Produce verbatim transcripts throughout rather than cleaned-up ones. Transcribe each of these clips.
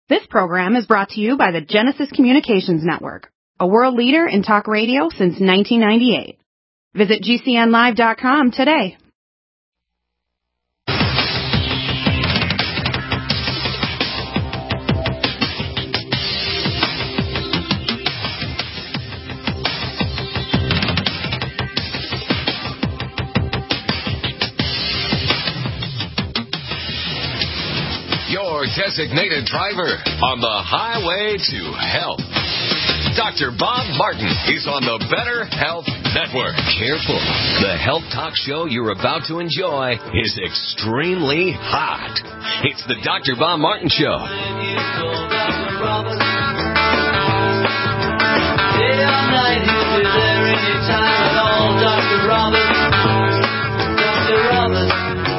This program is brought to you by the Genesis Communications Network, a world leader in talk radio since nineteen ninety-eight. Visit G C N live dot com today. Your designated driver on the highway to health. Doctor Bob Martin is on the Better Health Network. Careful. The health talk show you're about to enjoy is extremely hot. It's the Doctor Bob Martin Show. Day or night, he'll be there anytime at all. Doctor Roberts. Doctor Roberts.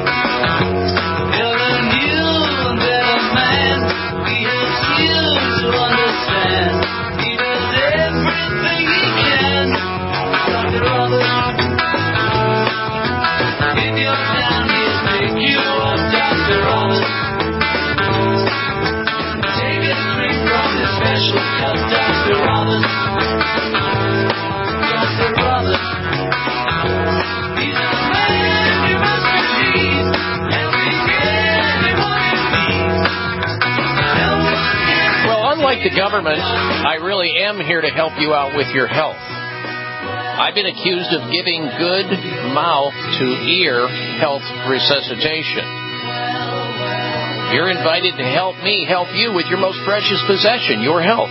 Unlike the government, I really am here to help you out with your health. I've been accused of giving good mouth to ear health resuscitation. You're invited to help me help you with your most precious possession, your health.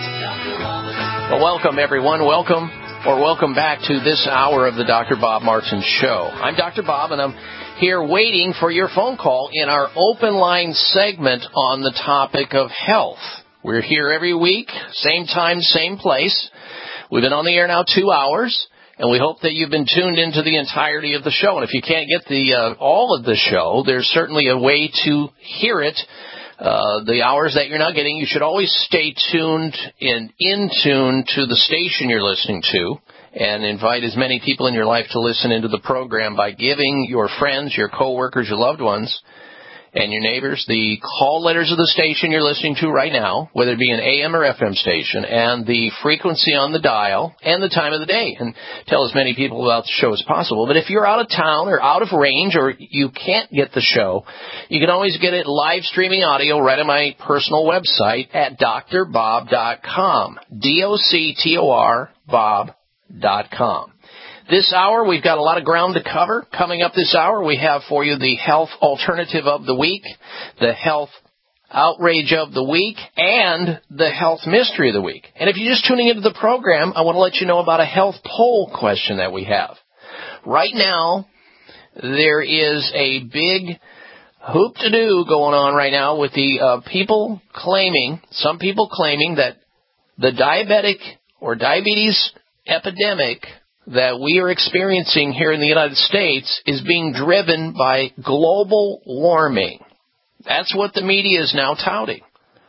Well, welcome, everyone. Welcome or welcome back to this hour of the Doctor Bob Martin Show. I'm Doctor Bob, and I'm here waiting for your phone call in our open line segment on the topic of health. We're here every week, same time, same place. We've been on the air now two hours, and we hope that you've been tuned into the entirety of the show. And if you can't get the uh, all of the show, there's certainly a way to hear it. Uh, the hours that you're not getting, you should always stay tuned and in tune to the station you're listening to, and invite as many people in your life to listen into the program by giving your friends, your coworkers, your loved ones, and your neighbors the call letters of the station you're listening to right now, whether it be an A M or F M station, and the frequency on the dial and the time of the day, and tell as many people about the show as possible. But if you're out of town or out of range or you can't get the show, you can always get it live streaming audio right on my personal website at D R bob dot com, D O C T O R, Bob dot com. This hour, we've got a lot of ground to cover. Coming up this hour, we have for you the health alternative of the week, the health outrage of the week, and the health mystery of the week. And if you're just tuning into the program, I want to let you know about a health poll question that we have. Right now, there is a big hoop-to-do going on right now with the uh, people claiming, some people claiming that the diabetic or diabetes epidemic that we are experiencing here in the United States is being driven by global warming. That's what the media is now touting.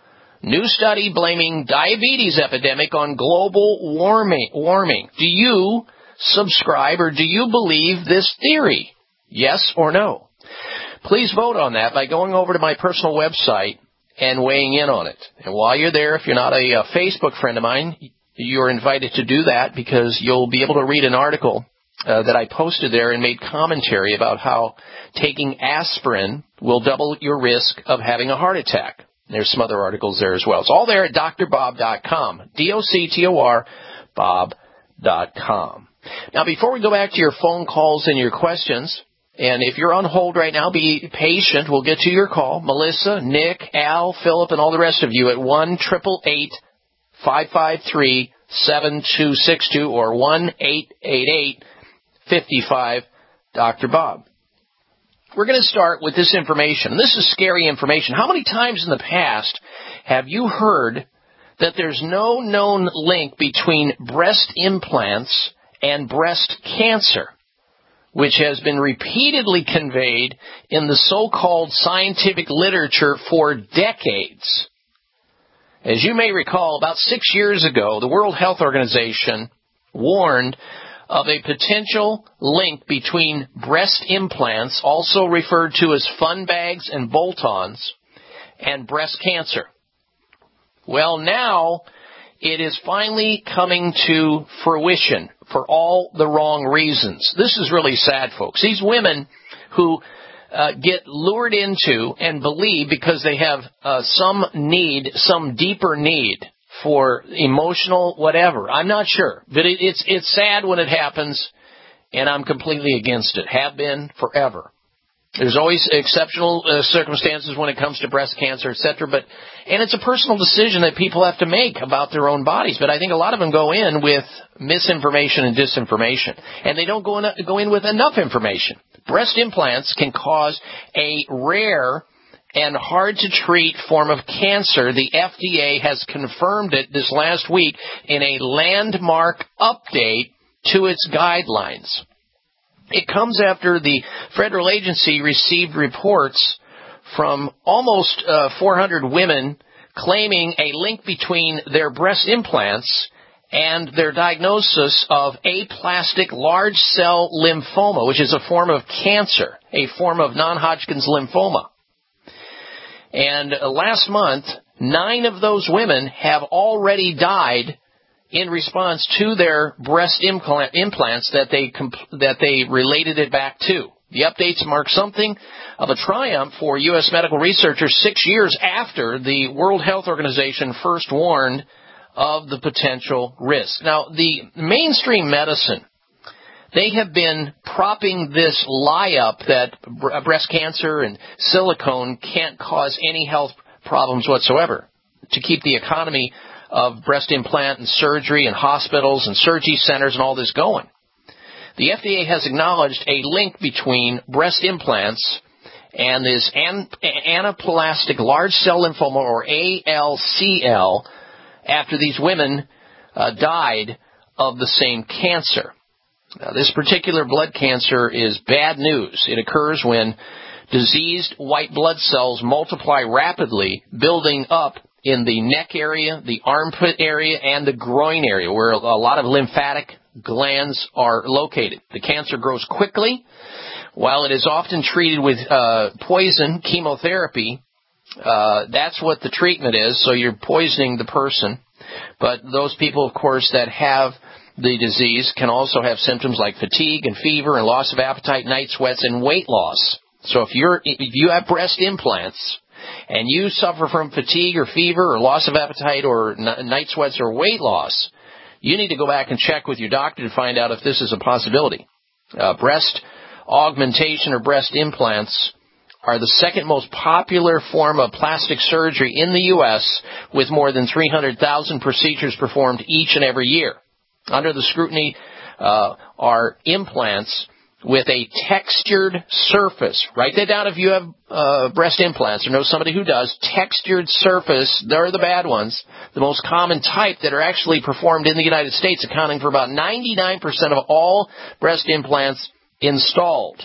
New study blaming diabetes epidemic on global warming. warming. Do you subscribe or do you believe this theory? Yes or no? Please vote on that by going over to my personal website and weighing in on it. And while you're there, if you're not a, a Facebook friend of mine, you're invited to do that because you'll be able to read an article uh, that I posted there and made commentary about how taking aspirin will double your risk of having a heart attack. There's some other articles there as well. It's all there at D R bob dot com, D O C T O R, Bob dot com. Now, before we go back to your phone calls and your questions, and if you're on hold right now, be patient. We'll get to your call. Melissa, Nick, Al, Philip, and all the rest of you at one eight eight eight, five five three, seven two six two or one eight eight eight, five five, Doctor Bob. We're going to start with this information. This is scary information. How many times in the past have you heard that there's no known link between breast implants and breast cancer, which has been repeatedly conveyed in the so-called scientific literature for decades? As you may recall, about six years ago, the World Health Organization warned of a potential link between breast implants, also referred to as fun bags and bolt-ons, and breast cancer. Well, now it is finally coming to fruition for all the wrong reasons. This is really sad, folks. These women who uh, get lured into and believe because they have uh, some need, some deeper need for emotional whatever. I'm not sure, but it, it's it's sad when it happens, and I'm completely against it. Have been forever. There's always exceptional uh, circumstances when it comes to breast cancer, et cetera. But and it's a personal decision that people have to make about their own bodies. But I think a lot of them go in with misinformation and disinformation, and they don't go in go in with enough information. Breast implants can cause a rare and hard-to-treat form of cancer. The F D A has confirmed it this last week in a landmark update to its guidelines. It comes after the federal agency received reports from almost uh, four hundred women claiming a link between their breast implants and their diagnosis of aplastic large cell lymphoma, which is a form of cancer, a form of non-Hodgkin's lymphoma. And uh, last month, nine of those women have already died in response to their breast implant, implants that they compl- that they related it back to. The updates mark something of a triumph for U S medical researchers six years after the World Health Organization first warned of the potential risk. Now, the mainstream medicine, they have been propping this lie up that breast cancer and silicone can't cause any health problems whatsoever to keep the economy of breast implant and surgery and hospitals and surgery centers and all this going. The F D A has acknowledged a link between breast implants and this an- anaplastic large cell lymphoma, or A L C L, after these women uh, died of the same cancer. Now, this particular blood cancer is bad news. It occurs when diseased white blood cells multiply rapidly, building up in the neck area, the armpit area, and the groin area, where a lot of lymphatic glands are located. The cancer grows quickly. While it is often treated with uh, poison, chemotherapy, uh, that's what the treatment is, so you're poisoning the person. But those people, of course, that have the disease can also have symptoms like fatigue and fever and loss of appetite, night sweats, and weight loss. So if you're if you have breast implants and you suffer from fatigue or fever or loss of appetite or n- night sweats or weight loss, you need to go back and check with your doctor to find out if this is a possibility. Uh, breast augmentation or breast implants are the second most popular form of plastic surgery in the U S, with more than three hundred thousand procedures performed each and every year. Under the scrutiny uh, are implants with a textured surface. Write that down if you have uh, breast implants or know somebody who does. Textured surface, they're the bad ones. The most common type that are actually performed in the United States, accounting for about ninety-nine percent of all breast implants installed.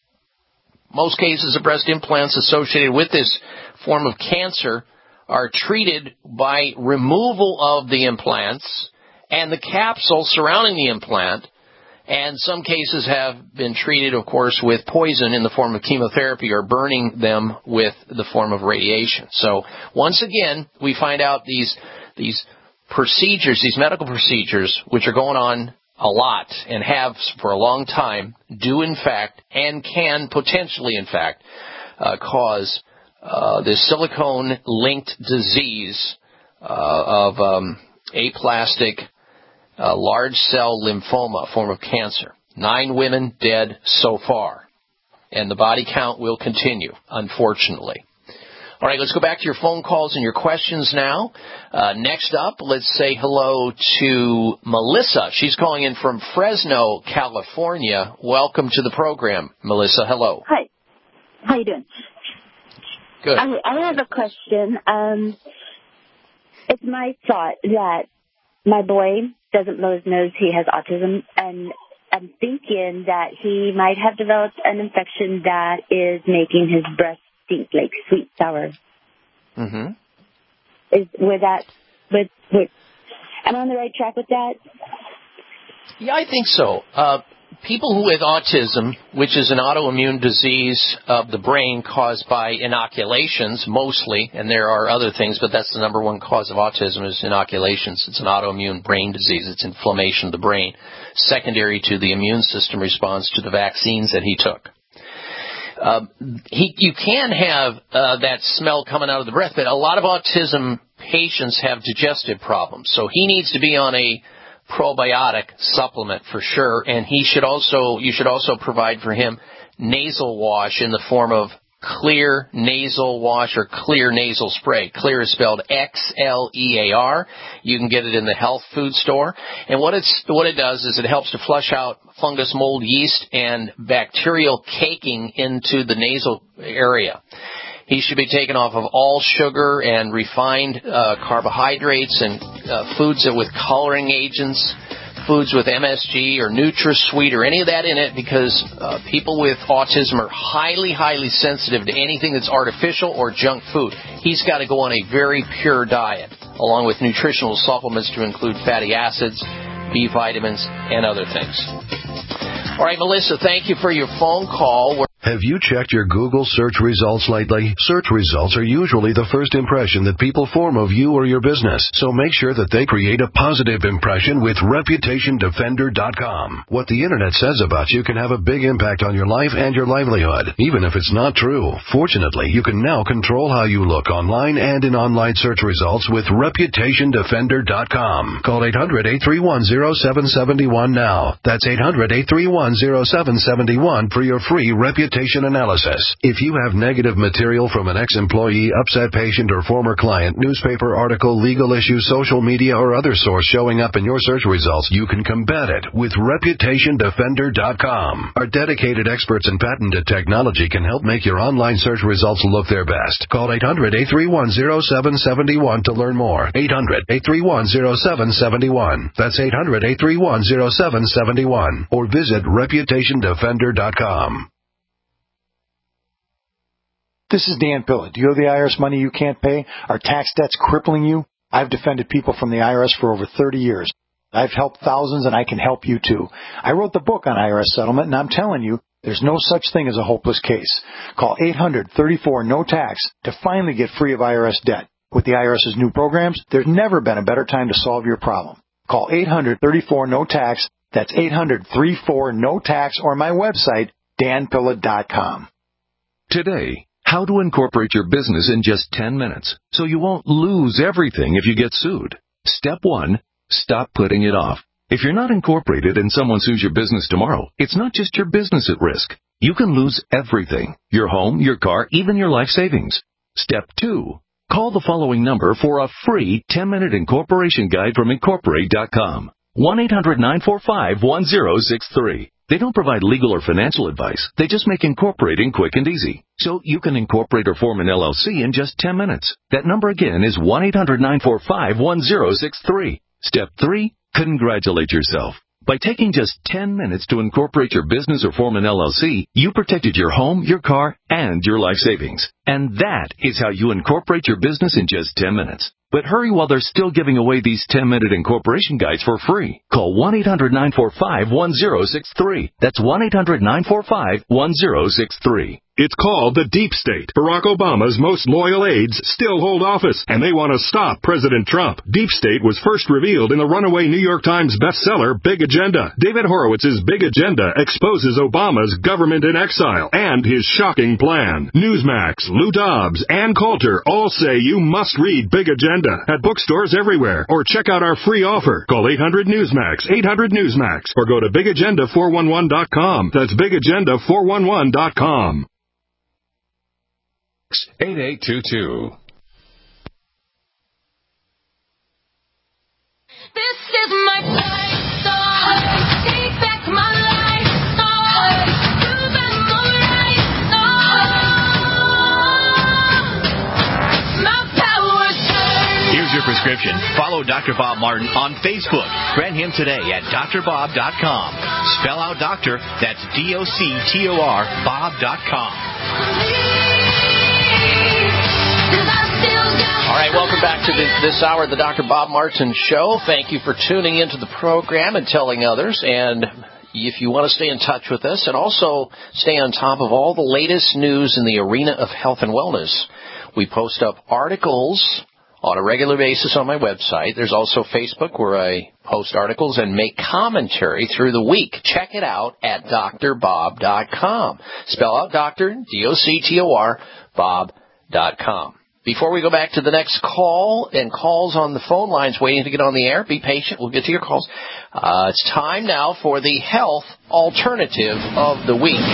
Most cases of breast implants associated with this form of cancer are treated by removal of the implants and the capsule surrounding the implant, and some cases have been treated, of course, with poison in the form of chemotherapy or burning them with the form of radiation. So once again, we find out these these procedures, these medical procedures, which are going on a lot and have for a long time, do in fact and can potentially, in fact, uh, cause uh, this silicone-linked disease uh, of um, aplastic Uh, large cell lymphoma, a form of cancer. Nine women dead so far. And the body count will continue, unfortunately. All right, let's go back to your phone calls and your questions now. Uh, next up, let's say hello to Melissa. She's calling in from Fresno, California. Welcome to the program, Melissa. Hello. Hi. How you doing? Good. I, I have a question. Um, it's my thought that my boy doesn't blow his nose. He has autism, and I'm thinking that he might have developed an infection that is making his breath stink like sweet sour. Mm-hmm. Is with that? With, with am I on the right track with that? Yeah, I think so. Uh, people with autism, which is an autoimmune disease of the brain caused by inoculations mostly, and there are other things, but that's the number one cause of autism is inoculations. It's an autoimmune brain disease. It's inflammation of the brain, secondary to the immune system response to the vaccines that he took. Uh, he, you can have uh, that smell coming out of the breath, but a lot of autism patients have digestive problems, so he needs to be on a probiotic supplement for sure, and he should also you should also provide for him nasal wash in the form of clear nasal wash or clear nasal spray. Clear is spelled X L E A R. You can get it in the health food store, and what it's what it does is it helps to flush out fungus, mold, yeast, and bacterial caking into the nasal area. He should be taken off of all sugar and refined uh, carbohydrates and uh, foods with coloring agents, foods with M S G or NutraSweet or any of that in it, because uh, people with autism are highly, highly sensitive to anything that's artificial or junk food. He's got to go on a very pure diet, along with nutritional supplements to include fatty acids, B vitamins, and other things. All right, Melissa, thank you for your phone call. Have you checked your Google search results lately? Search results are usually the first impression that people form of you or your business, so make sure that they create a positive impression with Reputation Defender dot com. What the Internet says about you can have a big impact on your life and your livelihood, even if it's not true. Fortunately, you can now control how you look online and in online search results with Reputation Defender dot com. Call eight hundred, eight three one, zero seven seven one now. That's eight hundred, eight three one, zero seven seven one for your free Reputation analysis. If you have negative material from an ex-employee, upset patient, or former client, newspaper article, legal issue, social media, or other source showing up in your search results, you can combat it with Reputation Defender dot com. Our dedicated experts in patented technology can help make your online search results look their best. Call eight hundred, eight three one, zero seven seven one to learn more. eight hundred, eight three one, zero seven seven one. That's eight hundred, eight three one, zero seven seven one. Or visit Reputation Defender dot com. This is Dan Pilla. Do you owe the I R S money you can't pay? Are tax debts crippling you? I've defended people from the I R S for over thirty years. I've helped thousands, and I can help you too. I wrote the book on I R S settlement, and I'm telling you, there's no such thing as a hopeless case. Call eight hundred, thirty-four, no tax to finally get free of I R S debt. With the IRS's new programs, there's never been a better time to solve your problem. Call eight hundred, thirty-four, no tax. That's eight hundred, thirty-four, no tax, or my website, Dan Pilla dot com. Today, how to incorporate your business in just ten minutes so you won't lose everything if you get sued. Step one, stop putting it off. If you're not incorporated and someone sues your business tomorrow, it's not just your business at risk. You can lose everything, your home, your car, even your life savings. Step two, call the following number for a free ten-minute incorporation guide from Incorporate dot com. one eight hundred, nine four five, one zero six three. They don't provide legal or financial advice. They just make incorporating quick and easy. So you can incorporate or form an L L C in just ten minutes. That number again is one eight hundred, nine four five, one zero six three. Step three, congratulate yourself. By taking just ten minutes to incorporate your business or form an L L C, you protected your home, your car, and your life savings. And that is how you incorporate your business in just ten minutes. But hurry while they're still giving away these ten-minute incorporation guides for free. Call one eight hundred, nine four five, one zero six three. That's one eight hundred, nine four five, one zero six three. It's called the Deep State. Barack Obama's most loyal aides still hold office, and they want to stop President Trump. Deep State was first revealed in the runaway New York Times bestseller, Big Agenda. David Horowitz's Big Agenda exposes Obama's government in exile and his shocking plan. Newsmax, Lou Dobbs, and Coulter all say you must read Big Agenda at bookstores everywhere, or check out our free offer. Call eight hundred Newsmax, eight hundred Newsmax, or go to big agenda four one one dot com. That's big agenda four one one dot com. eight eight two two. This is my life song. Take back my life song. Prove I'm alright song. My power's turned. Here's your prescription. Follow Doctor Bob Martin on Facebook. Friend him today at D R bob dot com. Spell out doctor. That's D O C T O R Bob dot com. All right, welcome back to the, this hour of the Doctor Bob Martin Show. Thank you for tuning into the program and telling others. And if you want to stay in touch with us and also stay on top of all the latest news in the arena of health and wellness, we post up articles on a regular basis on my website. There's also Facebook where I post articles and make commentary through the week. Check it out at D R bob dot com. Spell out doctor, D O C T O R, bob dot com. Before we go back to the next call and calls on the phone lines waiting to get on the air, be patient. We'll get to your calls. Uh, it's time now for the health alternative of the week.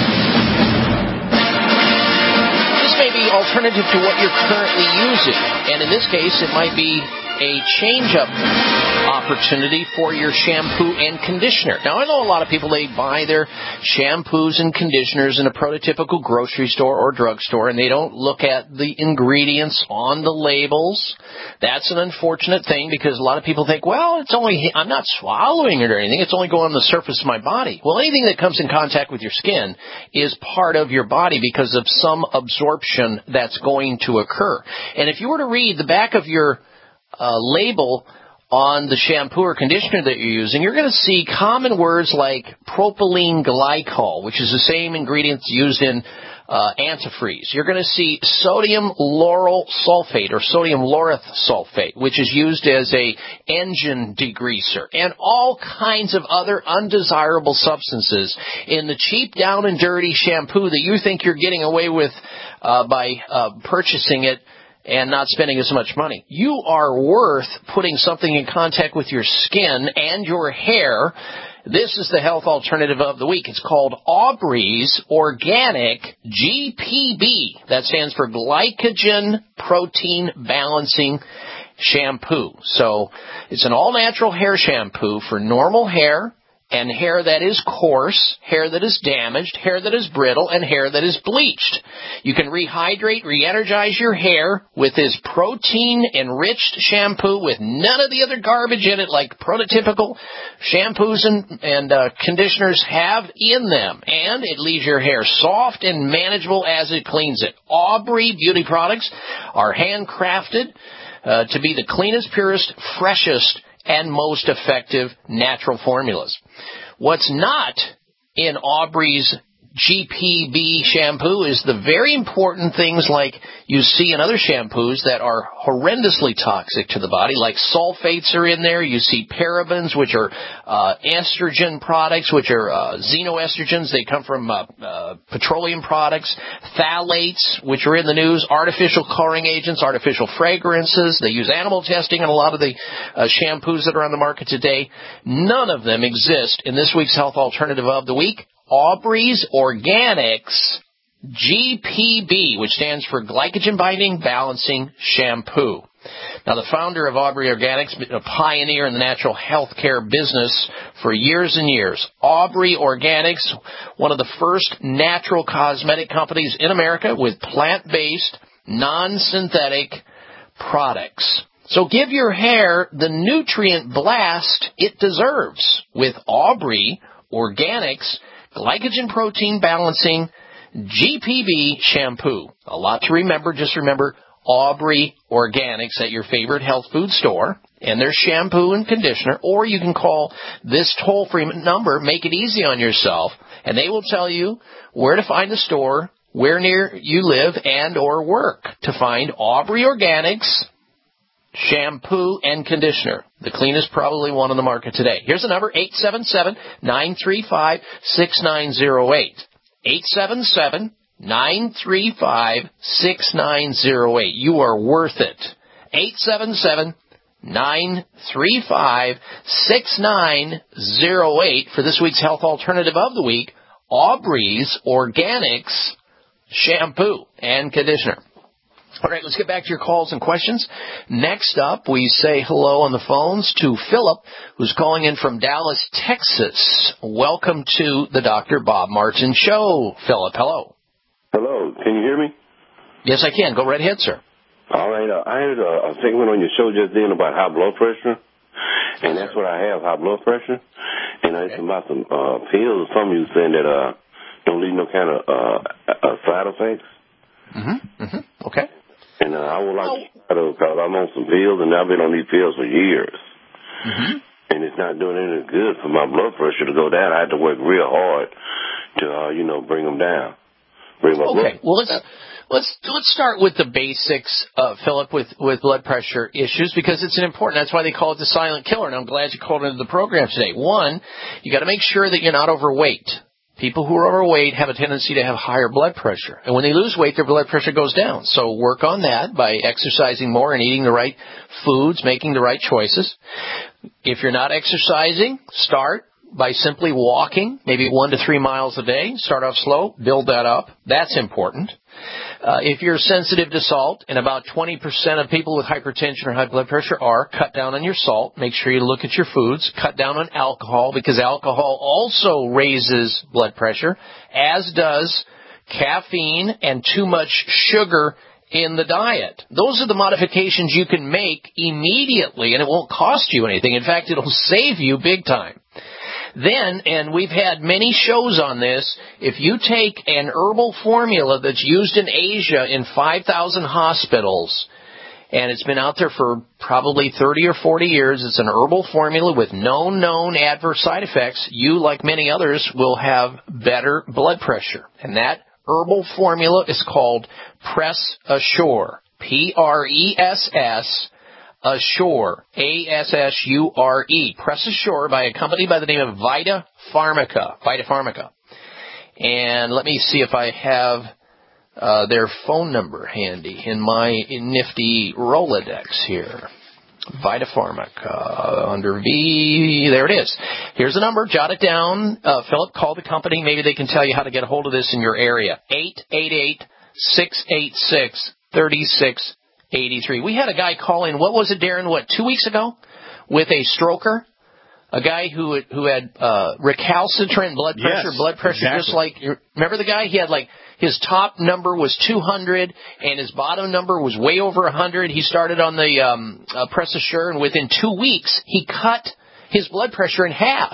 This may be alternative to what you're currently using, and in this case, it might be a change-up opportunity for your shampoo and conditioner. Now, I know a lot of people, they buy their shampoos and conditioners in a prototypical grocery store or drugstore, and they don't look at the ingredients on the labels. That's an unfortunate thing because a lot of people think, well, it's only, I'm not swallowing it or anything. It's only going on the surface of my body. Well, anything that comes in contact with your skin is part of your body because of some absorption that's going to occur. And if you were to read the back of your uh, label on the shampoo or conditioner that you're using, you're going to see common words like propylene glycol, which is the same ingredient used in uh, antifreeze. You're going to see sodium lauryl sulfate or sodium laureth sulfate, which is used as a engine degreaser, and all kinds of other undesirable substances in the cheap, down and dirty shampoo that you think you're getting away with uh, by uh, purchasing it and not spending as much money. You are worth putting something in contact with your skin and your hair. This is the health alternative of the week. It's called Aubrey's Organic G P B. That stands for Glycogen Protein Balancing Shampoo. So it's an all-natural hair shampoo for normal hair and hair that is coarse, hair that is damaged, hair that is brittle, and hair that is bleached. You can rehydrate, re-energize your hair with this protein-enriched shampoo with none of the other garbage in it like prototypical shampoos and, and uh, conditioners have in them. And it leaves your hair soft and manageable as it cleans it. Aubrey Beauty products are handcrafted uh, to be the cleanest, purest, freshest, and most effective natural formulas. What's not in Aubrey's G P B shampoo is the very important things like you see in other shampoos that are horrendously toxic to the body, like sulfates are in there. You see parabens, which are uh, estrogen products, which are uh, xenoestrogens. They come from uh, uh, petroleum products. Phthalates, which are in the news. Artificial coloring agents, artificial fragrances. They use animal testing in a lot of the uh, shampoos that are on the market today. None of them exist in this week's Health Alternative of the Week. Aubrey's Organics G P B, which stands for Glycogen Binding Balancing Shampoo. Now, the founder of Aubrey Organics, a pioneer in the natural health care business for years and years. Aubrey Organics, one of the first natural cosmetic companies in America with plant-based, non-synthetic products. So give your hair the nutrient blast it deserves with Aubrey Organics Glycogen Protein Balancing G P B Shampoo. A lot to remember. Just remember Aubrey Organics at your favorite health food store and their shampoo and conditioner. Or you can call this toll-free number, make it easy on yourself, and they will tell you where to find the store, where near you live and or work to find Aubrey Organics shampoo and conditioner. The cleanest probably one on the market today. Here's the number, eight seven seven, nine three five, six nine zero eight. eight seven seven, nine three five, six nine zero eight. You are worth it. eight seven seven, nine three five, six nine zero eight for this week's Health Alternative of the Week, Aubrey's Organics shampoo and conditioner. All right, let's get back to your calls and questions. Next up, we say hello on the phones to Philip, who's calling in from Dallas, Texas. Welcome to the Doctor Bob Martin Show. Philip, hello. Hello. Can you hear me? Yes, I can. Go right ahead, sir. All right. Uh, I heard a, a segment on your show just then about high blood pressure, and that's what I have, high blood pressure. And I heard about some uh, pills or something you saying that uh, don't leave no kind of uh, uh, side effects. Mm-hmm. Mm-hmm. Okay. And uh, I would like to, because I'm on some pills, and I've been on these pills for years. Mm-hmm. and it's not doing any good for my blood pressure to go down. I had to work real hard to, uh, you know, bring them down. Bring my Okay, blood well, let's let's let's start with the basics, uh, Philip, with, with blood pressure issues, because it's an important. That's why they call it the silent killer, and I'm glad you called into the program today. One, you got to make sure that you're not overweight. People who are overweight have a tendency to have higher blood pressure, and when they lose weight, their blood pressure goes down. So work on that by exercising more and eating the right foods, making the right choices. If you're not exercising, start by simply walking, maybe one to three miles a day. Start off slow, build that up. That's important. Uh, if you're sensitive to salt, and about twenty percent of people with hypertension or high blood pressure are, cut down on your salt. Make sure you look at your foods. Cut down on alcohol, because alcohol also raises blood pressure, as does caffeine and too much sugar in the diet. Those are the modifications you can make immediately, and it won't cost you anything. In fact, it'll save you big time. Then, and we've had many shows on this, if you take an herbal formula that's used in Asia in five thousand hospitals, and it's been out there for probably thirty or forty years, it's an herbal formula with no known adverse side effects, you, like many others, will have better blood pressure. And that herbal formula is called Press Assure. P R E S S Assure, A S S U R E, Press Assure, by a company by the name of Vita Pharmica, Vita Pharmica. And let me see if I have uh, their phone number handy in my nifty Rolodex here. Vita Pharmica, under V, there it is. Here's the number, jot it down. Uh, Philip, call the company, maybe they can tell you how to get a hold of this in your area. eight eight eight, six eight six, three six eight three. We had a guy call in, what was it, Darren, what, two weeks ago? With a stroker? A guy who who had uh, recalcitrant blood pressure, yes, blood pressure exactly. just like, remember the guy? He had like, his top number was two hundred, and his bottom number was way over one hundred. He started on the um, uh, Press Assure, and within two weeks, he cut his blood pressure in half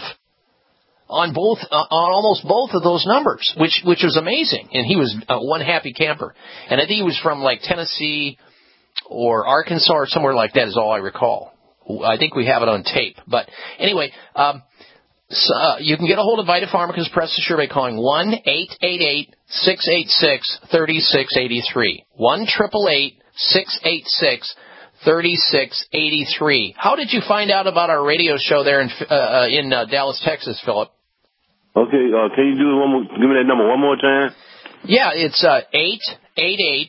on both, uh, on almost both of those numbers, which which was amazing. And he was uh, one happy camper. And I think he was from like Tennessee or Arkansas or somewhere like that is all I recall. I think we have it on tape. But anyway, um, so, uh, you can get a hold of Vita Pharmica's Press Assure by calling one eight eight eight, six eight six, three six eight three. one eight eight eight, six eight six, three six eight three. How did you find out about our radio show there in uh, in uh, Dallas, Texas, Philip? Okay, uh, can you do it one more? Give me that number one more time. Yeah, it's uh, eight eight eight,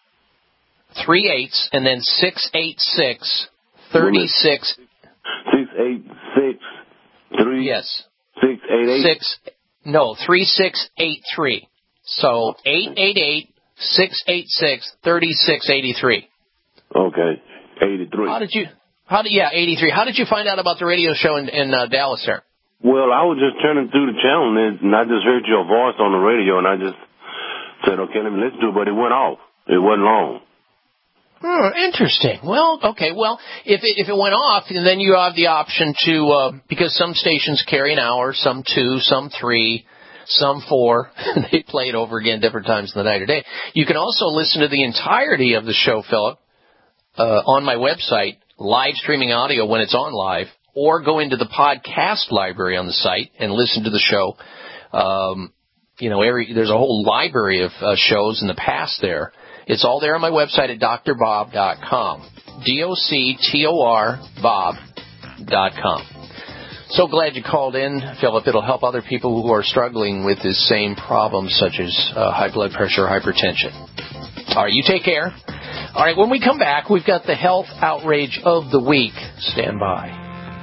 three eights, and then six eight six, three six. Six eight six three. Yes. Six eight eight. Six. No, three six eight three. So eight eight eight, six eight six, three six eight three. Okay, eighty three. How did you? How did yeah eighty three? How did you find out about the radio show in, in uh, Dallas there? Well, I was just turning through the channel, and I just heard your voice on the radio, and I just said, okay, let me listen to it, but it went off. It wasn't long. Oh, interesting. Well, okay. Well, if it, if it went off, then you have the option to, uh, because some stations carry an hour, some two, some three, some four. They play it over again different times in the night or day. You can also listen to the entirety of the show, Philip, uh, on my website, live streaming audio when it's on live, or go into the podcast library on the site and listen to the show. Um, you know, every there's a whole library of uh, shows in the past there. It's all there on my website at D R bob dot com. D O C T O R Bob dot com. So glad you called in, Philip. It'll help other people who are struggling with this same problem, such as uh, high blood pressure or hypertension. All right, you take care. All right, when we come back, we've got the health outrage of the week. Stand by.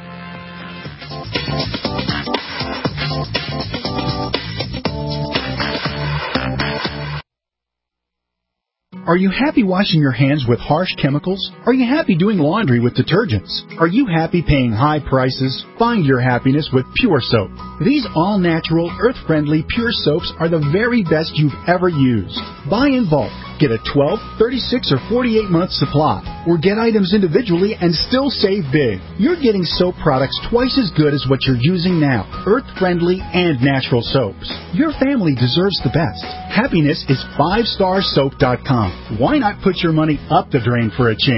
Are you happy washing your hands with harsh chemicals? Are you happy doing laundry with detergents? Are you happy paying high prices? Find your happiness with Pure Soap. These all-natural, earth-friendly Pure Soaps are the very best you've ever used. Buy in bulk. Get a twelve, thirty-six, or forty-eight month supply. Or get items individually and still save big. You're getting soap products twice as good as what you're using now. Earth-friendly and natural soaps. Your family deserves the best. Happiness is five star soap dot com. Why not put your money up the drain for a change?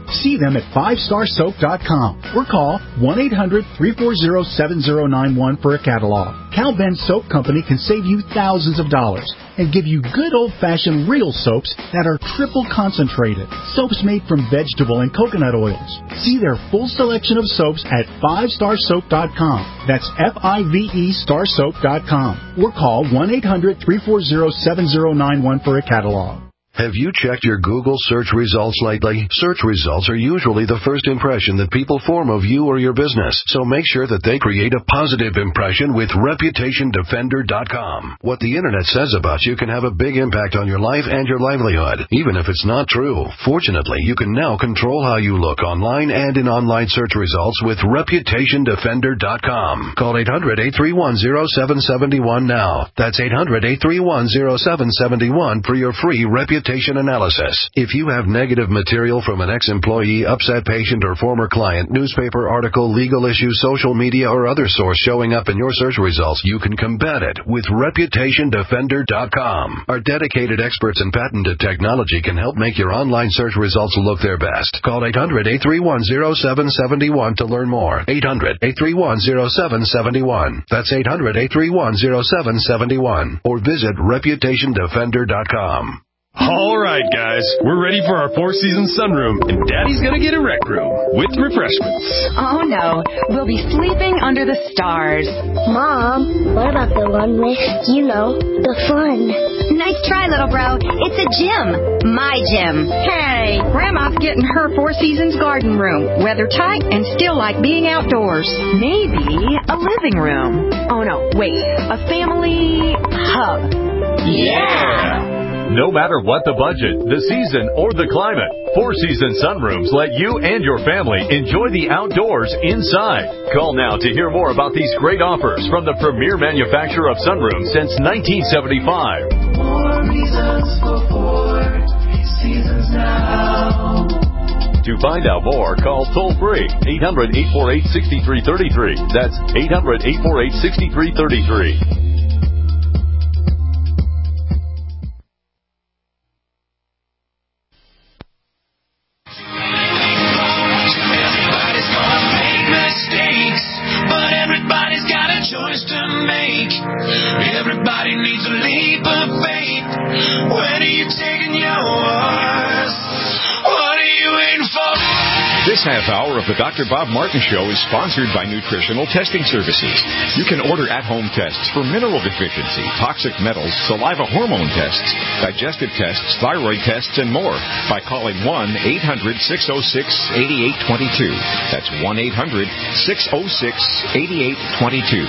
See them at five star soap dot com or call one eight hundred, three four zero, seven zero nine one for a catalog. Cal Ben Soap Company can save you thousands of dollars and give you good old-fashioned real soaps that are triple concentrated. Soaps made from vegetable and coconut oils. See their full selection of soaps at five star soap dot com. That's F I V E star soap dot com. Or call one eight hundred, three four zero, seven zero nine one for a catalog. Have you checked your Google search results lately? Search results are usually the first impression that people form of you or your business, so make sure that they create a positive impression with reputation defender dot com. What the internet says about you can have a big impact on your life and your livelihood, even if it's not true. Fortunately, you can now control how you look online and in online search results with reputation defender dot com. Call eight hundred, eight three one, zero seven seven one now. That's eight hundred, eight three one, zero seven seven one for your free reputation analysis. If you have negative material from an ex-employee, upset patient, or former client, newspaper article, legal issue, social media, or other source showing up in your search results, you can combat it with reputation defender dot com. Our dedicated experts in patented technology can help make your online search results look their best. Call eight hundred, eight three one, zero seven seven one to learn more. eight hundred, eight three one, zero seven seven one. That's eight hundred, eight three one, zero seven seven one. Or visit reputation defender dot com. All right, guys, we're ready for our Four Seasons sunroom, and Daddy's gonna get a rec room with refreshments. Oh, no. We'll be sleeping under the stars. Mom, what about the one with, you know, the fun? Nice try, little bro. It's a gym. My gym. Hey, Grandma's getting her Four Seasons garden room. Weather tight and still like being outdoors. Maybe a living room. Oh, no, wait. A family hub. Yeah! No matter what the budget, the season, or the climate, Four Seasons Sunrooms let you and your family enjoy the outdoors inside. Call now to hear more about these great offers from the premier manufacturer of sunrooms since nineteen seventy-five. More reasons for Four Seasons now. To find out more, call toll-free eight hundred, eight four eight, six three three three. That's eight hundred, eight four eight, six three three three. Everybody needs a leap of faith. When are you taking yours? What are you waiting for? This half hour of the Doctor Bob Martin Show is sponsored by Nutritional Testing Services. You can order at-home tests for mineral deficiency, toxic metals, saliva hormone tests, digestive tests, thyroid tests, and more by calling one eight hundred, six oh six, eight eight two two. That's one eight hundred, six oh six, eight eight two two.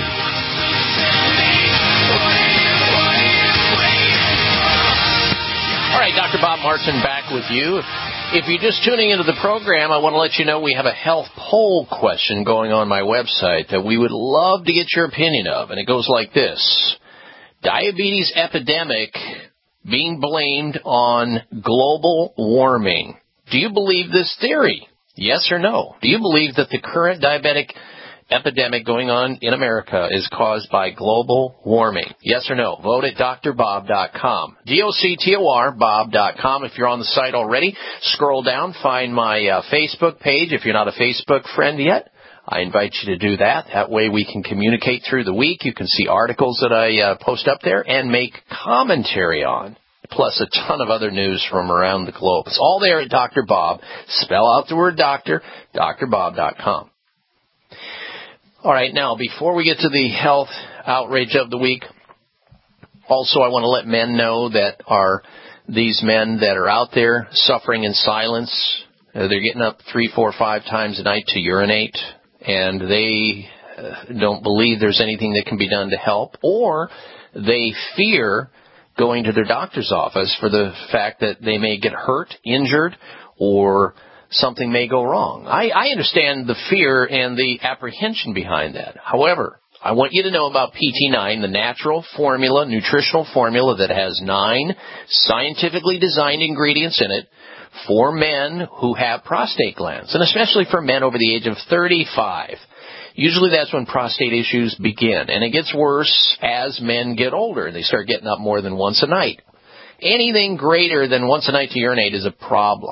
All right, Doctor Bob Martin back with you. If you're just tuning into the program, I want to let you know we have a health poll question going on my website that we would love to get your opinion of. And it goes like this. Diabetes epidemic being blamed on global warming. Do you believe this theory? Yes or no? Do you believe that the current diabetic epidemic going on in America is caused by global warming? Yes or no? Vote at D R bob dot com. D O C T O R Bob dot com. If you're on the site already, scroll down, find my uh, Facebook page. If you're not a Facebook friend yet, I invite you to do that. That way we can communicate through the week. You can see articles that I uh, post up there and make commentary on, plus a ton of other news from around the globe. It's all there at Doctor Bob. Spell out the word doctor, D R bob dot com. All right, now, before we get to the health outrage of the week, also I want to let men know that are these men that are out there suffering in silence. Uh, they're getting up three, four, five times a night to urinate, and they uh, don't believe there's anything that can be done to help, or they fear going to their doctor's office for the fact that they may get hurt, injured, or something may go wrong. I, I understand the fear and the apprehension behind that. However, I want you to know about P T nine, the natural formula, nutritional formula that has nine scientifically designed ingredients in it for men who have prostate glands, and especially for men over the age of thirty-five. Usually that's when prostate issues begin, and it gets worse as men get older. They start getting up more than once a night. Anything greater than once a night to urinate is a problem.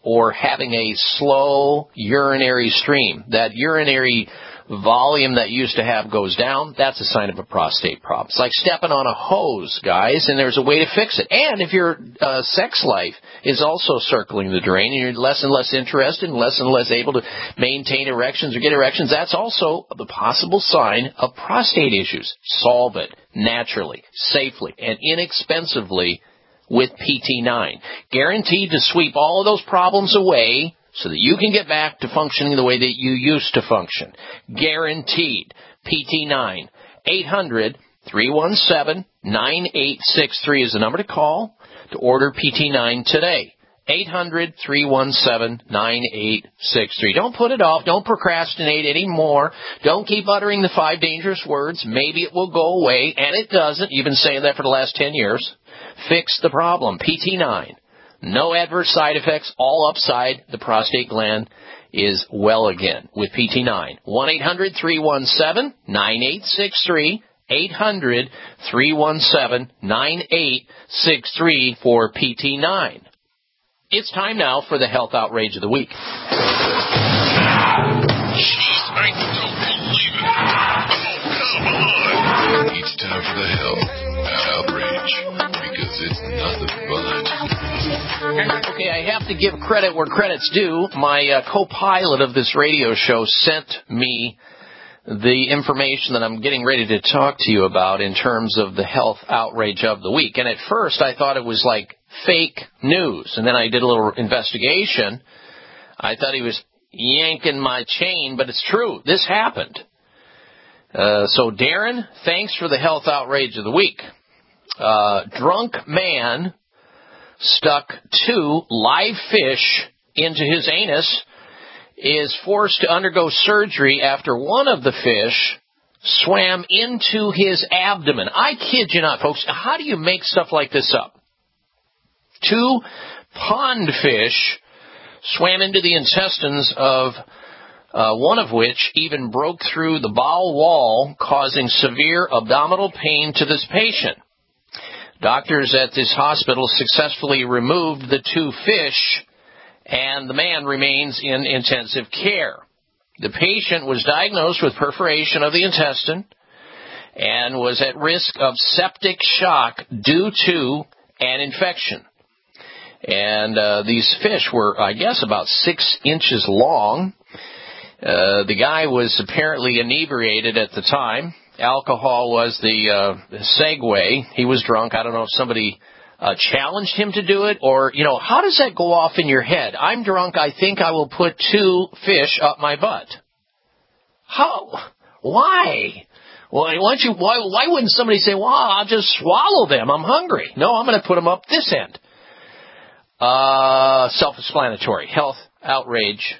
or having a slow urinary stream. That urinary volume that you used to have goes down, that's a sign of a prostate problem. It's like stepping on a hose, guys, and there's a way to fix it. And if your uh, sex life is also circling the drain and you're less and less interested and less and less able to maintain erections or get erections, that's also the possible sign of prostate issues. Solve it naturally, safely, and inexpensively with P T nine. Guaranteed to sweep all of those problems away so that you can get back to functioning the way that you used to function. Guaranteed. P T nine. eight hundred, three one seven, nine eight six three is the number to call to order P T nine today. eight hundred, three one seven, nine eight six three. Don't put it off. Don't procrastinate anymore. Don't keep uttering the five dangerous words. Maybe it will go away, and it doesn't. You've been saying that for the last ten years. Fix the problem. P T nine. No adverse side effects, all upside. The prostate gland is well again with P T nine. one eight hundred, three one seven, nine eight six three. eight hundred, three one seven, nine eight six three for P T nine. It's time now for the health outrage of the week. Jeez, I don't believe it. Oh, come on. It's time for the health outrage because it's nothing but... Okay, I have to give credit where credit's due. My uh, co-pilot of this radio show sent me the information that I'm getting ready to talk to you about in terms of the health outrage of the week. And at first I thought it was like fake news. And then I did a little investigation. I thought he was yanking my chain, but it's true. This happened. Uh, so, Darren, thanks for the health outrage of the week. Uh, drunk man stuck two live fish into his anus is forced to undergo surgery after one of the fish swam into his abdomen. I kid you not, folks. How do you make stuff like this up? Two pond fish swam into the intestines of uh, one of which even broke through the bowel wall, causing severe abdominal pain to this patient. Doctors at this hospital successfully removed the two fish, and the man remains in intensive care. The patient was diagnosed with perforation of the intestine and was at risk of septic shock due to an infection. And uh, these fish were, I guess, about six inches long. Uh, the guy was apparently inebriated at the time. Alcohol was the uh, segue. He was drunk. I don't know if somebody uh, challenged him to do it, or, you know, how does that go off in your head? I'm drunk. I think I will put two fish up my butt. How? Why? Why, why, don't you, why, why wouldn't somebody say, well, I'll just swallow them. I'm hungry. No, I'm going to put them up this end. Uh, self-explanatory. Health outrage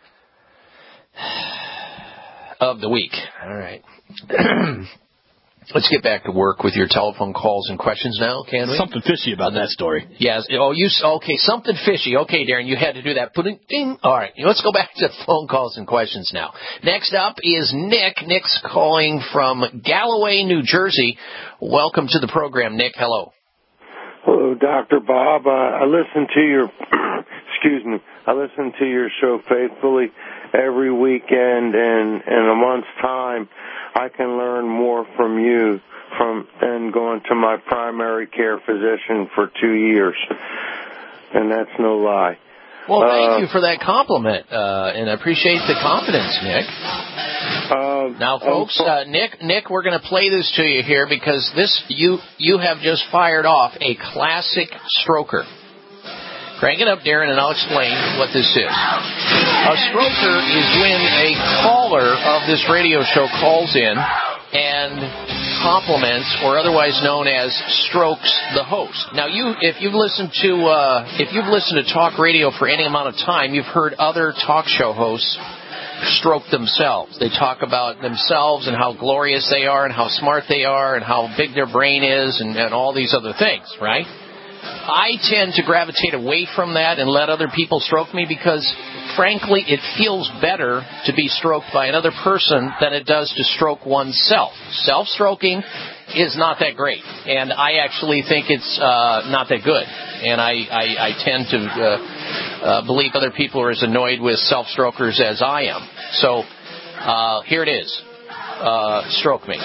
of the week. All right. Let's get back to work with your telephone calls and questions now, can we? Something fishy about that story. Yes. Oh, you okay? Something fishy. Okay, Darren, you had to do that. Putting ding. All right. Let's go back to phone calls and questions now. Next up is Nick. Nick's calling from Galloway, New Jersey. Welcome to the program, Nick. Hello. Hello, Doctor Bob. Uh, I listen to your excuse me. I listen to your show faithfully every weekend, and in a month's time, I can learn more from you from than going to my primary care physician for two years, and that's no lie. Well, thank uh, you for that compliment, uh, and I appreciate the confidence, Nick. Uh, now, folks, uh, Nick, Nick, we're going to play this to you here because this you you have just fired off a classic stroker. Crank it up, Darren, and I'll explain what this is. A stroker is when a caller of this radio show calls in and compliments, or otherwise known as strokes, the host. Now, you, if you've listened to uh, if you've listened to talk radio for any amount of time, you've heard other talk show hosts stroke themselves. They talk about themselves and how glorious they are and how smart they are and how big their brain is and, and all these other things, right? I tend to gravitate away from that and let other people stroke me because, frankly, it feels better to be stroked by another person than it does to stroke oneself. Self-stroking is not that great, and I actually think it's uh, not that good. And I, I, I tend to uh, uh, believe other people are as annoyed with self-strokers as I am. So uh, here it is. Uh, stroke me.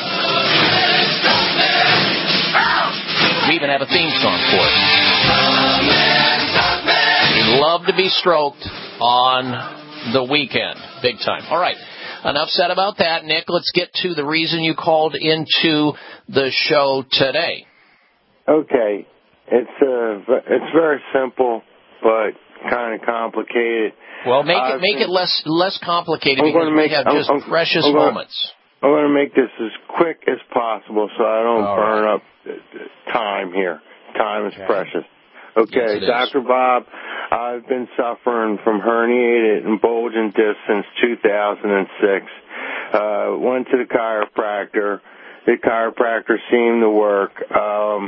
We even have a theme song for it. We love to be stroked on the weekend. Big time. All right. Enough said about that. Nick, let's get to the reason you called into the show today. Okay. It's uh, it's very simple, but kind of complicated. Well, make uh, it make it less less complicated I'm because make, we have I'm, just I'm, precious I'm gonna, moments. I'm going to make this as quick as possible so I don't All burn right. up time here. Time is Okay. precious. Okay, Yes, it Doctor Bob, I've been suffering from herniated and bulging discs since two thousand six. Uh, went to the chiropractor. The chiropractor seemed to work. Um,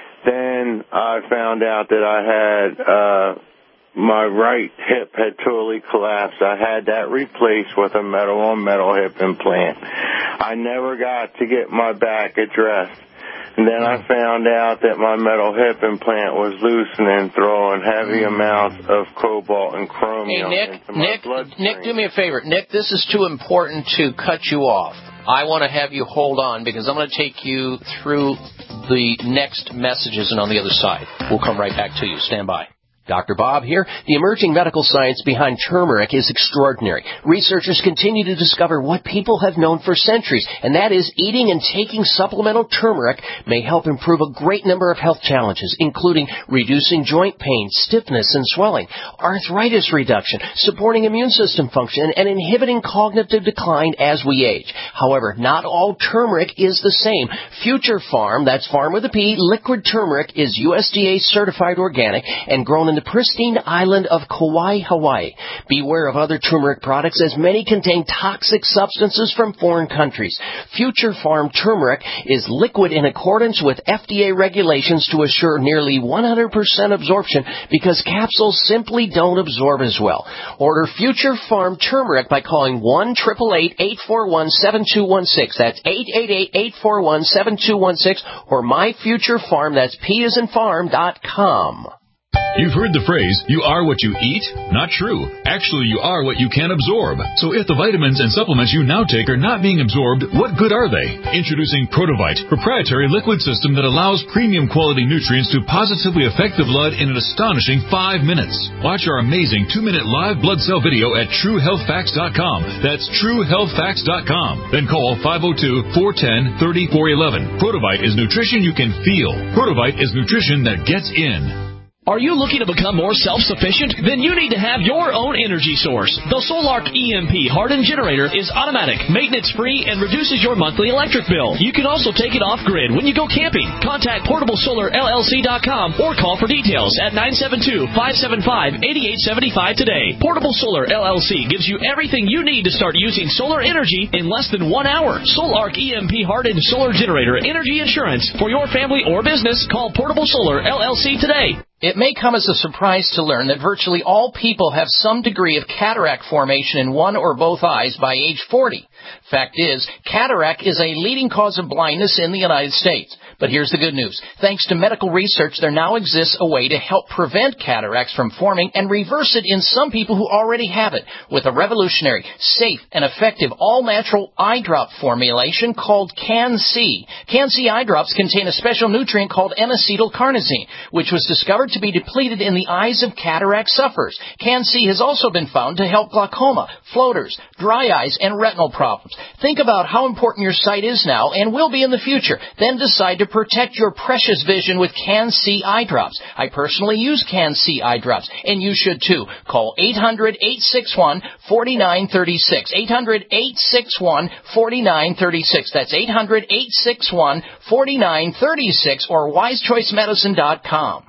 then I found out that I had uh, my right hip had totally collapsed. I had that replaced with a metal-on-metal hip implant. I never got to get my back addressed. And then I found out that my metal hip implant was loosening, throwing heavy amounts of cobalt and Hey, chromium Nick, into my Nick, bloodstream. Nick, do me a favor. Nick, this is too important to cut you off. I want to have you hold on because I'm going to take you through the next messages and on the other side. We'll come right back to you. Stand by. Doctor Bob here. The emerging medical science behind turmeric is extraordinary. Researchers continue to discover what people have known for centuries, and that is eating and taking supplemental turmeric may help improve a great number of health challenges, including reducing joint pain, stiffness, and swelling, arthritis reduction, supporting immune system function, and inhibiting cognitive decline as we age. However, not all turmeric is the same. Future Farm, that's Farm with a P, liquid turmeric is U S D A certified organic and grown in the pristine island of Kauai, Hawaii. Beware of other turmeric products as many contain toxic substances from foreign countries. Future Farm turmeric is liquid in accordance with F D A regulations to assure nearly one hundred percent absorption because capsules simply don't absorb as well. Order Future Farm turmeric by calling one eight eight eight, eight four one, seven two one six. That's eight eight eight, eight four one, seven two one six or My Future Farm, that's P as in farm dot com. You've heard the phrase, you are what you eat? Not true. Actually, you are what you can absorb. So if the vitamins and supplements you now take are not being absorbed, what good are they? Introducing Protovite, proprietary liquid system that allows premium quality nutrients to positively affect the blood in an astonishing five minutes. Watch our amazing two-minute live blood cell video at true health facts dot com. That's true health facts dot com. Then call five oh two, four one oh, three oh four one one. Protovite is nutrition you can feel. Protovite is nutrition that gets in. Are you looking to become more self-sufficient? Then you need to have your own energy source. The Solark E M P hardened generator is automatic, maintenance-free, and reduces your monthly electric bill. You can also take it off-grid when you go camping. Contact portable solar L L C dot com or call for details at nine seven two, five seven five, eight eight seven five today. Portable Solar L L C gives you everything you need to start using solar energy in less than one hour. Solark E M P hardened solar generator energy insurance for your family or business. Call Portable Solar L L C today. It may come as a surprise to learn that virtually all people have some degree of cataract formation in one or both eyes by age forty. Fact is, cataract is a leading cause of blindness in the United States. But here's the good news. Thanks to medical research, there now exists a way to help prevent cataracts from forming and reverse it in some people who already have it with a revolutionary, safe, and effective all-natural eye drop formulation called Can-C. Can-C eye drops contain a special nutrient called N-acetylcarnosine, which was discovered to be depleted in the eyes of cataract sufferers. Can-C has also been found to help glaucoma, floaters, dry eyes, and retinal problems. Think about how important your sight is now and will be in the future. Then decide to protect your precious vision with Can-C eye drops. I personally use Can-C eye drops, and you should too. Call eight hundred, eight six one, four nine three six. eight hundred, eight six one, four nine three six. That's eight hundred, eight six one, four nine three six or wise choice medicine dot com.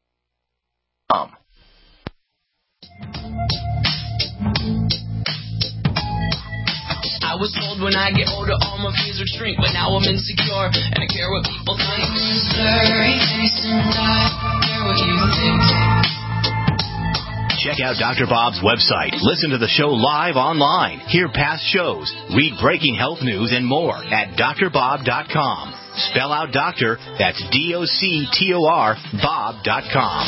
Um. I was told when I get older all my fears would shrink, but now I'm insecure and I care what people think. Blurry face and I care Check out Doctor Bob's website. Listen to the show live online. Hear past shows. Read breaking health news and more at D R bob dot com. Spell out doctor, that's D O C T O R, Bob dot com.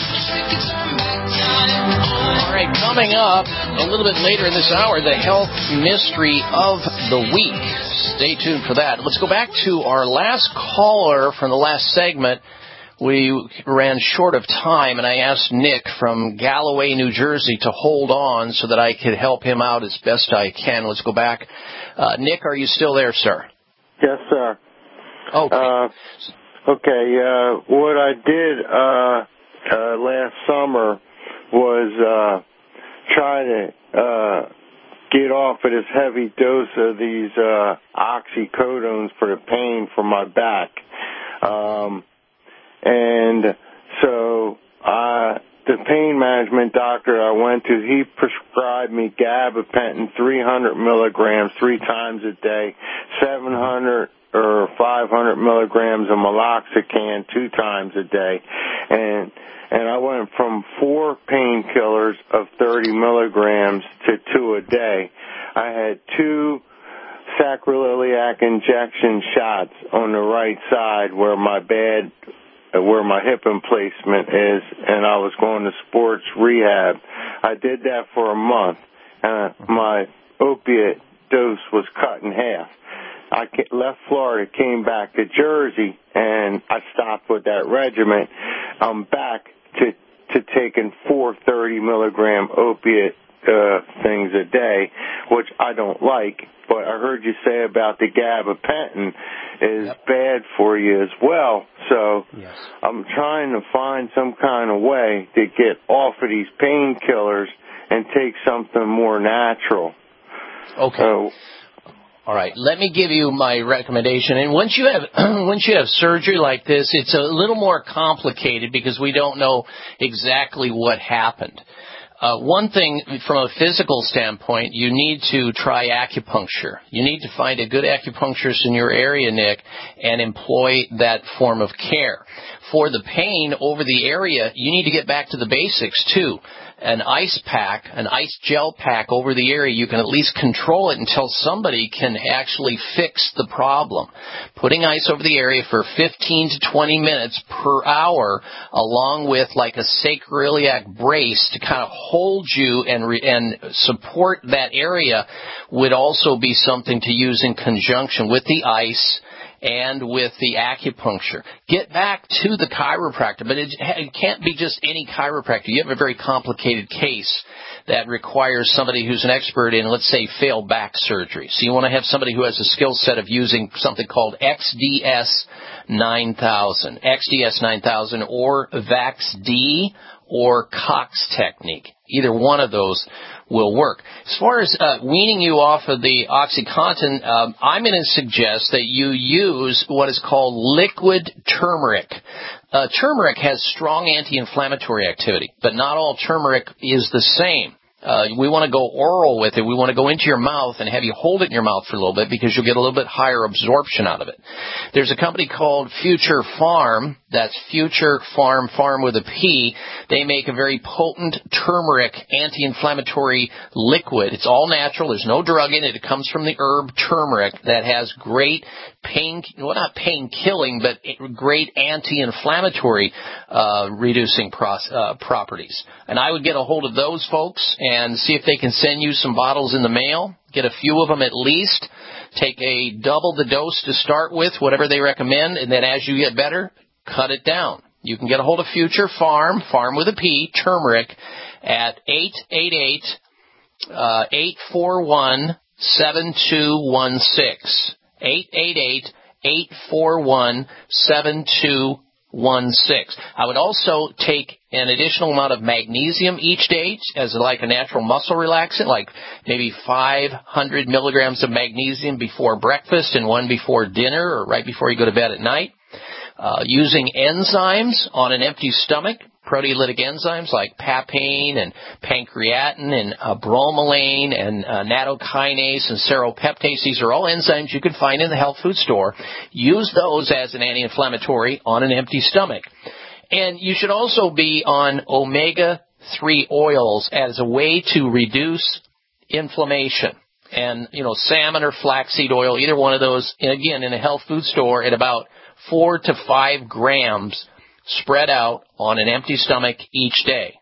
All right, coming up a little bit later in this hour, the health mystery of the week. Stay tuned for that. Let's go back to our last caller from the last segment. We ran short of time, and I asked Nick from Galloway, New Jersey, to hold on so that I could help him out as best I can. Let's go back. Uh, Nick, are you still there, sir? Yes, sir. Okay. Uh, okay. Uh, what I did uh, uh, last summer was uh, try to uh, get off of this heavy dose of these uh, oxycodones for the pain from my back. Um, and so uh, the pain management doctor I went to, he prescribed me gabapentin three hundred milligrams three times a day, seven hundred or five hundred milligrams of meloxicam two times a day. And and I went from four painkillers of thirty milligrams to two a day. I had two sacroiliac injection shots on the right side where my bad, where my hip emplacement is, and I was going to sports rehab. I did that for a month, and my opiate dose was cut in half. I left Florida, came back to Jersey, and I stopped with that regimen. I'm back to to taking four thirty milligram opiate uh, things a day, which I don't like. But I heard you say about the gabapentin is yep. bad for you as well. So yes. I'm trying to find some kind of way to get off of these painkillers and take something more natural. Okay. So, all right, let me give you my recommendation. And once you have once you have surgery like this, it's a little more complicated because we don't know exactly what happened. Uh, one thing from a physical standpoint, you need to try acupuncture. You need to find a good acupuncturist in your area, Nick, and employ that form of care. For the pain over the area, you need to get back to the basics, too. An ice pack, an ice gel pack over the area, you can at least control it until somebody can actually fix the problem. Putting ice over the area for fifteen to twenty minutes per hour, along with like a sacroiliac brace to kind of hold you and re- and support that area, would also be something to use in conjunction with the ice and with the acupuncture. Get back to the chiropractor, but it, it can't be just any chiropractor. You have a very complicated case that requires somebody who's an expert in, let's say, failed back surgery. So you want to have somebody who has a skill set of using something called X D S nine thousand, X D S nine thousand, or VaxD, or Cox technique. Either one of those will work. As far as uh, weaning you off of the OxyContin, um, I'm going to suggest that you use what is called liquid turmeric. Uh, turmeric has strong anti-inflammatory activity, but not all turmeric is the same. Uh, we want to go oral with it. We want to go into your mouth and have you hold it in your mouth for a little bit because you'll get a little bit higher absorption out of it. There's a company called Future Farm. That's Future Farm, farm with a P. They make a very potent turmeric anti-inflammatory liquid. It's all natural. There's no drug in it. It comes from the herb turmeric that has great pain, well, not pain-killing, but great anti-inflammatory uh, reducing pros, uh, properties. And I would get a hold of those folks and see if they can send you some bottles in the mail. Get a few of them at least. Take a double the dose to start with, whatever they recommend, and then as you get better, cut it down. You can get a hold of Future Farm, farm with a P, turmeric, at eight eight eight, eight four one, seven two one six. eight eight eight, eight four one, seven two one six. I would also take an additional amount of magnesium each day as like a natural muscle relaxant, like maybe five hundred milligrams of magnesium before breakfast and one before dinner or right before you go to bed at night. Uh, using enzymes on an empty stomach, proteolytic enzymes like papain and pancreatin and uh, bromelain and uh, nattokinase and seropeptase. These are all enzymes you can find in the health food store. Use those as an anti-inflammatory on an empty stomach. And you should also be on omega three oils as a way to reduce inflammation. And, you know, salmon or flaxseed oil, either one of those, and again, in a health food store at about four to five grams spread out on an empty stomach each day.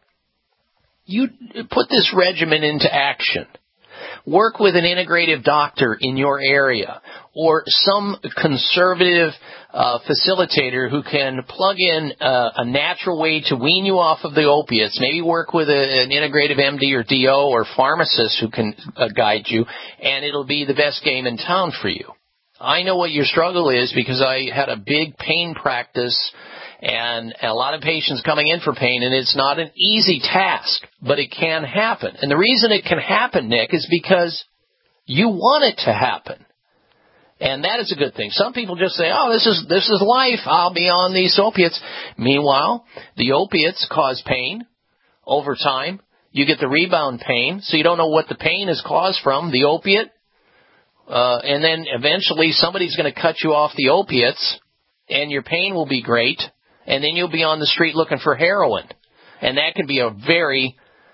You put this regimen into action. Work with an integrative doctor in your area or some conservative uh, facilitator who can plug in uh, a natural way to wean you off of the opiates. Maybe work with a, an integrative M D or D O or pharmacist who can uh, guide you, and it'll be the best game in town for you. I know what your struggle is because I had a big pain practice and a lot of patients coming in for pain, and it's not an easy task, but it can happen. And the reason it can happen, Nick, is because you want it to happen. And that is a good thing. Some people just say, oh, this is this is life. I'll be on these opiates. Meanwhile, the opiates cause pain over time. You get the rebound pain, so you don't know what the pain is caused from, the opiate. Uh, and then eventually somebody's going to cut you off the opiates, and your pain will be great. And then you'll be on the street looking for heroin. And that can be a very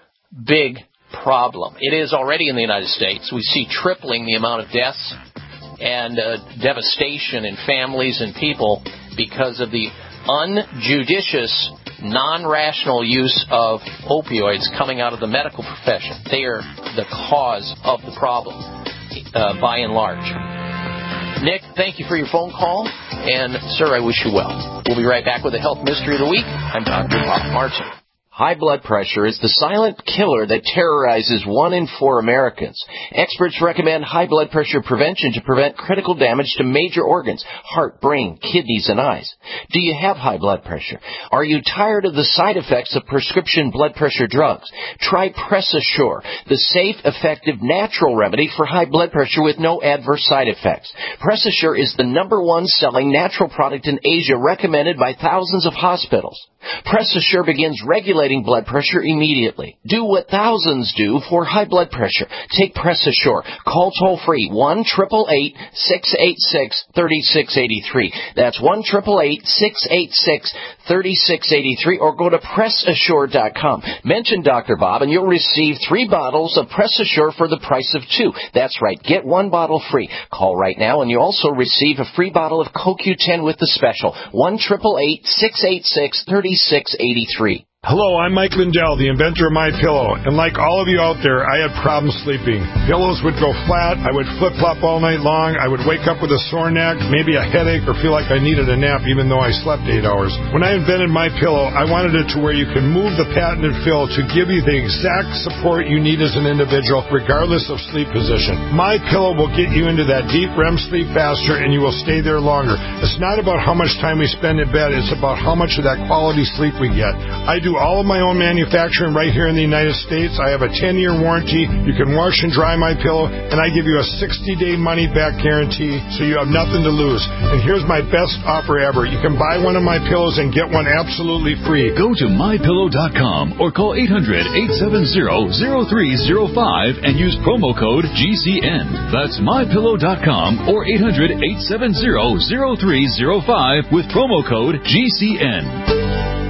big problem. It is already in the United States. We see tripling the amount of deaths and uh, devastation in families and people because of the unjudicious, non-rational use of opioids coming out of the medical profession. They are the cause of the problem, uh, by and large. Nick, thank you for your phone call, and, sir, I wish you well. We'll be right back with the Health Mystery of the Week. I'm Doctor Bob Martin. High blood pressure is the silent killer that terrorizes one in four Americans. Experts recommend high blood pressure prevention to prevent critical damage to major organs, heart, brain, kidneys, and eyes. Do you have high blood pressure? Are you tired of the side effects of prescription blood pressure drugs? Try PressAssure, the safe, effective, natural remedy for high blood pressure with no adverse side effects. PressAssure is the number one selling natural product in Asia, recommended by thousands of hospitals. PressAssure begins regulating blood pressure immediately. Do what thousands do for high blood pressure. Take PressAssure. Call toll-free one eight eight eight, six eight six, three six eight three. That's one eight eight eight, six eight six, three six eight three, or go to press assure dot com. Mention Doctor Bob and you'll receive three bottles of PressAssure for the price of two. That's right. Get one bottle free. Call right now and you also receive a free bottle of Co Q ten with the special. one eight eight eight, six eight six, three six eight three. Hello, I'm Mike Lindell, the inventor of MyPillow, and like all of you out there, I had problems sleeping. Pillows would go flat, I would flip-flop all night long, I would wake up with a sore neck, maybe a headache, or feel like I needed a nap even though I slept eight hours. When I invented MyPillow, I wanted it to where you can move the patented fill to give you the exact support you need as an individual, regardless of sleep position. MyPillow will get you into that deep R E M sleep faster, and you will stay there longer. It's not about how much time we spend in bed, it's about how much of that quality sleep we get. I do all of my own manufacturing right here in the United States. I have a ten-year warranty. You can wash and dry my pillow, and I give you a sixty-day money-back guarantee, so you have nothing to lose. And here's my best offer ever. You can buy one of my pillows and get one absolutely free. Go to my pillow dot com or call eight hundred, eight seven zero, zero three zero five and use promo code G C N. That's my pillow dot com or eight hundred, eight seven zero, zero three zero five with promo code G C N.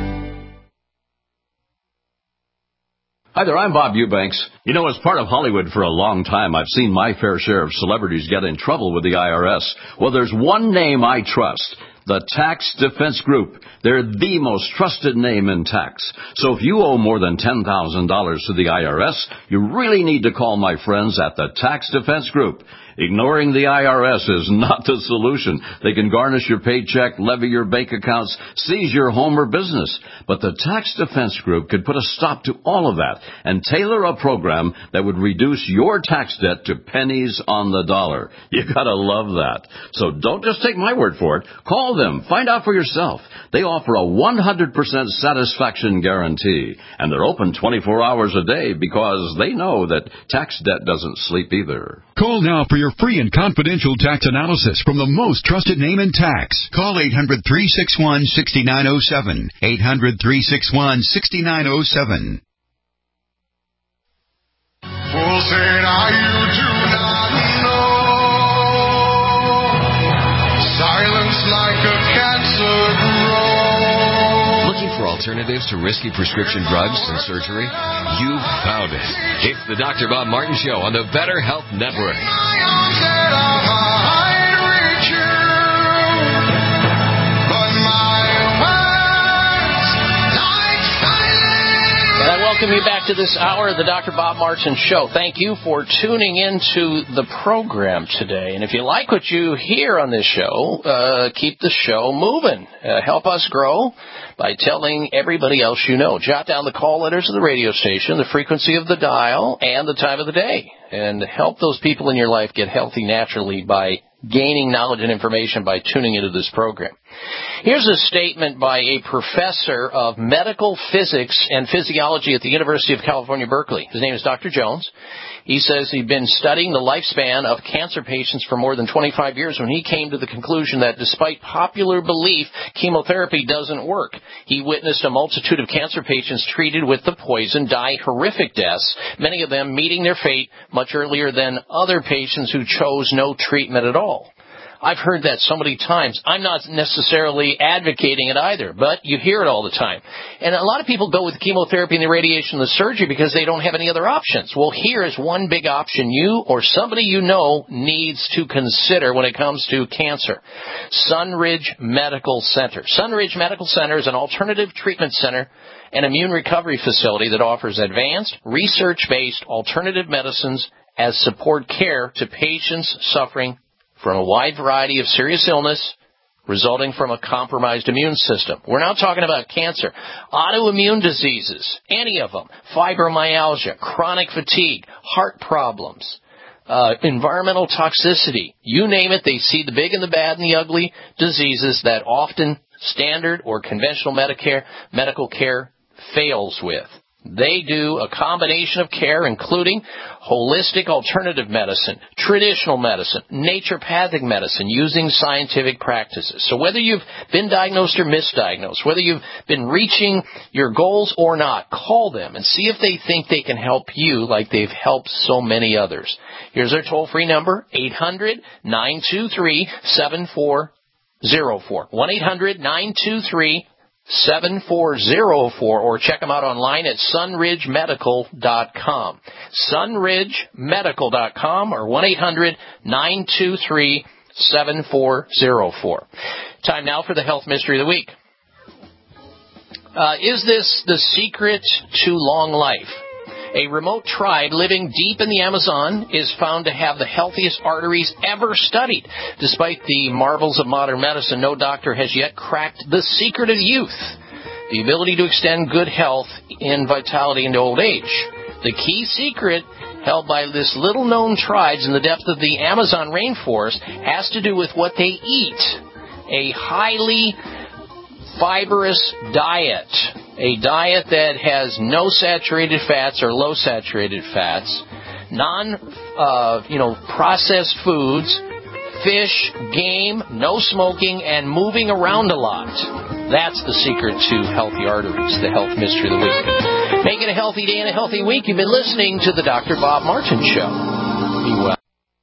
Hi there, I'm Bob Eubanks. You know, as part of Hollywood for a long time, I've seen my fair share of celebrities get in trouble with the I R S. Well, there's one name I trust. The Tax Defense Group. They're the most trusted name in tax. So if you owe more than ten thousand dollars to the I R S, you really need to call my friends at the Tax Defense Group. Ignoring the I R S is not the solution. They can garnish your paycheck, levy your bank accounts, seize your home or business. But the Tax Defense Group could put a stop to all of that and tailor a program that would reduce your tax debt to pennies on the dollar. You gotta love that. So don't just take my word for it. Call them. Find out for yourself. They offer a one hundred percent satisfaction guarantee. And they're open twenty-four hours a day because they know that tax debt doesn't sleep either. Call now for your free and confidential tax analysis from the most trusted name in tax. Call eight hundred, three six one, six nine zero seven. eight hundred, three six one, six nine zero seven. Full say now you do not know. Silence like a cancer grows. Looking for alternatives to risky prescription drugs and surgery? You've found it. It's the Doctor Bob Martin Show on the Better Health Network. And I welcome you back to this hour of the Doctor Bob Martin Show. Thank you for tuning into the program today. And if you like what you hear on this show, uh, keep the show moving. Uh, help us grow by telling everybody else you know. Jot down the call letters of the radio station, the frequency of the dial, and the time of the day. And help those people in your life get healthy naturally by gaining knowledge and information by tuning into this program. Here's a statement by a professor of medical physics and physiology at the University of California, Berkeley. His name is Doctor Jones. He says he'd been studying the lifespan of cancer patients for more than twenty-five years when he came to the conclusion that despite popular belief, chemotherapy doesn't work. He witnessed a multitude of cancer patients treated with the poison die horrific deaths, many of them meeting their fate much earlier than other patients who chose no treatment at all. I've heard that so many times. I'm not necessarily advocating it either, but you hear it all the time. And a lot of people go with chemotherapy and the radiation and the surgery because they don't have any other options. Well, here is one big option you or somebody you know needs to consider when it comes to cancer. Sunridge Medical Center. Sunridge Medical Center is an alternative treatment center and immune recovery facility that offers advanced, research-based alternative medicines as support care to patients suffering from a wide variety of serious illness resulting from a compromised immune system. We're not talking about cancer. Autoimmune diseases, any of them, fibromyalgia, chronic fatigue, heart problems, uh, environmental toxicity, you name it, they see the big and the bad and the ugly diseases that often standard or conventional Medicare, medical care fails with. They do a combination of care, including holistic alternative medicine, traditional medicine, naturopathic medicine, using scientific practices. So whether you've been diagnosed or misdiagnosed, whether you've been reaching your goals or not, call them and see if they think they can help you like they've helped so many others. Here's their toll-free number, eight hundred, nine two three, seven four zero four. one eight hundred, nine two three, seven four zero four, or check them out online at sunridge medical dot com. sunridge medical dot com or one eight hundred, nine two three, seven four zero four. Time now for the Health Mystery of the Week. Uh, is this the secret to long life? A remote tribe living deep in the Amazon is found to have the healthiest arteries ever studied. Despite the marvels of modern medicine, no doctor has yet cracked the secret of youth, the ability to extend good health and vitality into old age. The key secret held by this little-known tribes in the depth of the Amazon rainforest has to do with what they eat. A highly fibrous diet. A diet that has no saturated fats or low saturated fats, non, uh, you know, processed foods, fish, game, no smoking, and moving around a lot. That's the secret to healthy arteries, the Health Mystery of the Week. Make it a healthy day and a healthy week. You've been listening to the Doctor Bob Martin Show. Be well.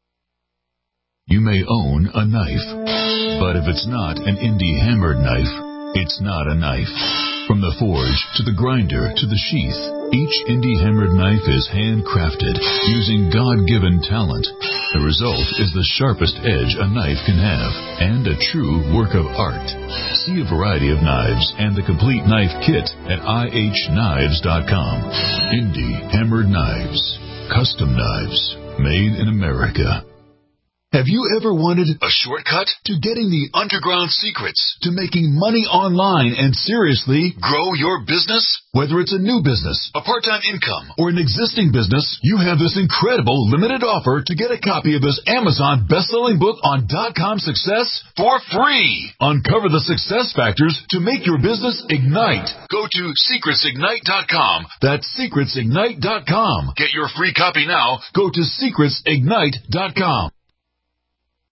You may own a knife, but if it's not an indie hammered knife, it's not a knife. From the forge to the grinder to the sheath, each indie hammered knife is handcrafted using God-given talent. The result is the sharpest edge a knife can have and a true work of art. See a variety of knives and the complete knife kit at I H knives dot com. Indie hammered knives. Custom knives made in America. Have you ever wanted a shortcut to getting the underground secrets to making money online and seriously grow your business? Whether it's a new business, a part-time income, or an existing business, you have this incredible limited offer to get a copy of this Amazon best-selling book on dot-com success for free. Uncover the success factors to make your business ignite. Go to secrets ignite dot com. That's secrets ignite dot com. Get your free copy now. Go to secrets ignite dot com.